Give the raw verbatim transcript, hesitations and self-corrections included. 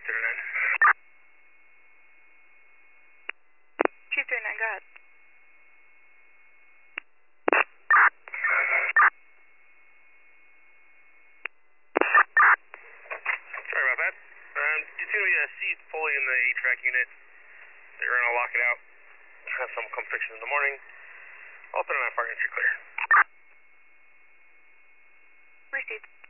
Chief thirty-nine. Chief thirty-nine, go ahead. Sorry about that. Um, it's going to be a seat fully in the H V A C unit. They're going to lock it out. Have someone come fix it in the morning. I'll put it on my partner to clear. Received.